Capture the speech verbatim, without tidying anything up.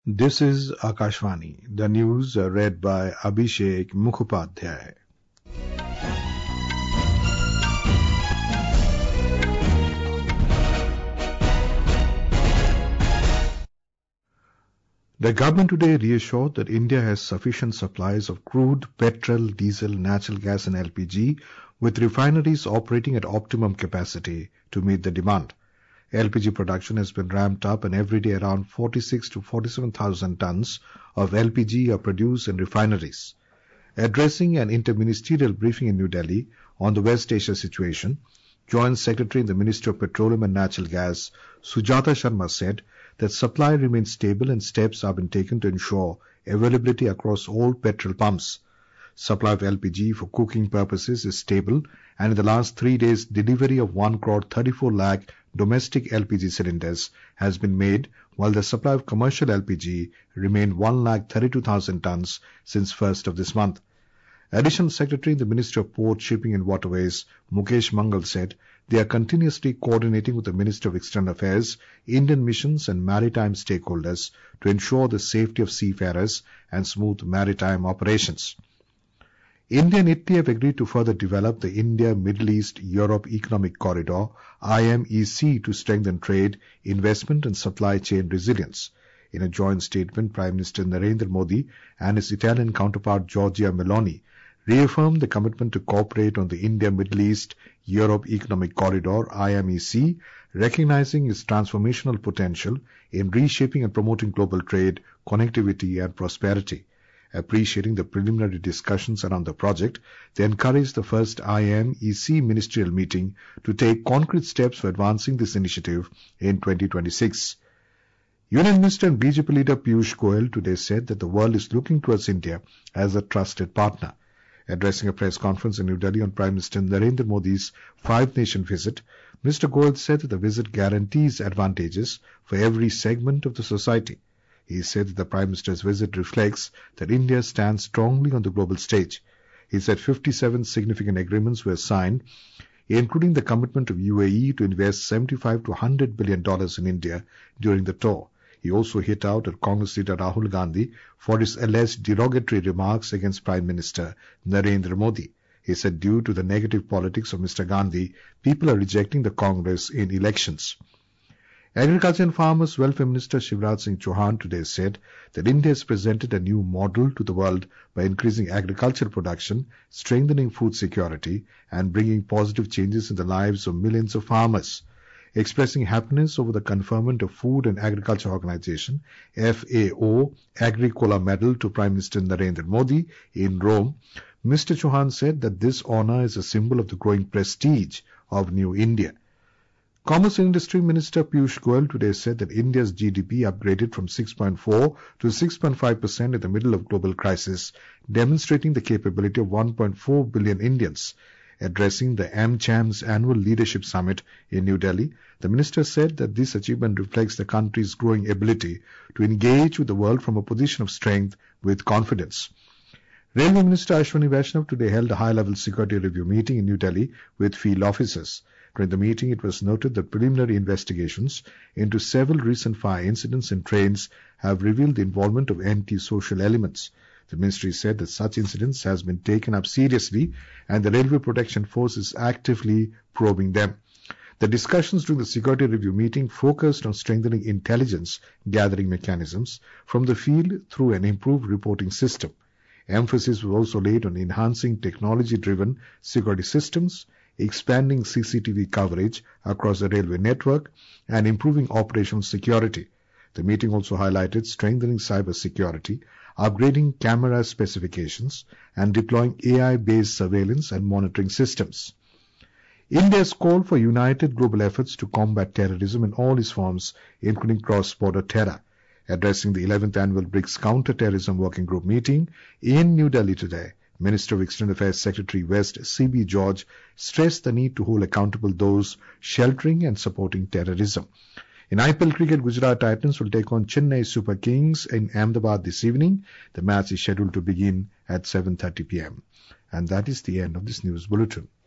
This is Akashvani. The news are read by Abhishek Mukhopadhyay. The government today reassured that India has sufficient supplies of crude, petrol, diesel, natural gas and L P G, with refineries operating at optimum capacity to meet the demand. L P G production has been ramped up and every day around forty-six to forty-seven thousand tons of L P G are produced in refineries. Addressing an interministerial briefing in New Delhi on the West Asia situation, Joint Secretary in the Ministry of Petroleum and Natural Gas, Sujata Sharma, said that supply remains stable and steps have been taken to ensure availability across all petrol pumps. Supply of L P G for cooking purposes is stable, and in the last three days, delivery of one crore thirty-four lakh domestic L P G cylinders has been made, while the supply of commercial L P G remained one lakh thirty-two thousand tons since first of this month. Additional Secretary in the Ministry of Port, Shipping and Waterways, Mukesh Mangal, said they are continuously coordinating with the Ministry of External Affairs, Indian missions and maritime stakeholders to ensure the safety of seafarers and smooth maritime operations. India and Italy have agreed to further develop the India-Middle East-Europe Economic Corridor, I M E C, to strengthen trade, investment and supply chain resilience. In a joint statement, Prime Minister Narendra Modi and his Italian counterpart Giorgia Meloni reaffirmed the commitment to cooperate on the India-Middle East-Europe Economic Corridor, I M E C, recognizing its transformational potential in reshaping and promoting global trade, connectivity and prosperity. Appreciating the preliminary discussions around the project, they encouraged the first I M E C ministerial meeting to take concrete steps for advancing this initiative in twenty twenty-six. Union Minister and B J P leader Piyush Goyal today said that the world is looking towards India as a trusted partner. Addressing a press conference in New Delhi on Prime Minister Narendra Modi's five-nation visit, Mister Goyal said that the visit guarantees advantages for every segment of the society. He said that the Prime Minister's visit reflects that India stands strongly on the global stage. He said fifty-seven significant agreements were signed, including the commitment of U A E to invest seventy-five to one hundred billion dollars in India during the tour. He also hit out at Congress leader Rahul Gandhi for his alleged derogatory remarks against Prime Minister Narendra Modi. He said due to the negative politics of Mister Gandhi, people are rejecting the Congress in elections. Agriculture and Farmers Welfare Minister Shivraj Singh Chauhan today said that India has presented a new model to the world by increasing agricultural production, strengthening food security, and bringing positive changes in the lives of millions of farmers. Expressing happiness over the conferment of Food and Agriculture Organization, F A O, Agricola Medal to Prime Minister Narendra Modi in Rome, Mister Chauhan said that this honor is a symbol of the growing prestige of New India. Commerce and Industry Minister Piyush Goyal today said that India's G D P upgraded from six point four to six point five percent in the middle of global crisis, demonstrating the capability of one point four billion Indians. Addressing the AmCham's annual leadership summit in New Delhi, the minister said that this achievement reflects the country's growing ability to engage with the world from a position of strength with confidence. Railway Minister Ashwani Vaishnav today held a high-level security review meeting in New Delhi with field officers. During the meeting, it was noted that preliminary investigations into several recent fire incidents in trains have revealed the involvement of anti-social elements. The ministry said that such incidents has been taken up seriously and the Railway Protection Force is actively probing them. The discussions during the security review meeting focused on strengthening intelligence gathering mechanisms from the field through an improved reporting system. Emphasis was also laid on enhancing technology-driven security systems, expanding C C T V coverage across the railway network, and improving operational security. The meeting also highlighted strengthening cyber security, upgrading camera specifications, and deploying A I-based surveillance and monitoring systems. India has called for united global efforts to combat terrorism in all its forms, including cross-border terror. Addressing the eleventh Annual BRICS Counter-Terrorism Working Group meeting in New Delhi today, Minister of External Affairs Secretary West C B George stressed the need to hold accountable those sheltering and supporting terrorism. In I P L cricket, Gujarat Titans will take on Chennai Super Kings in Ahmedabad this evening. The match is scheduled to begin at seven thirty p m And that is the end of this news bulletin.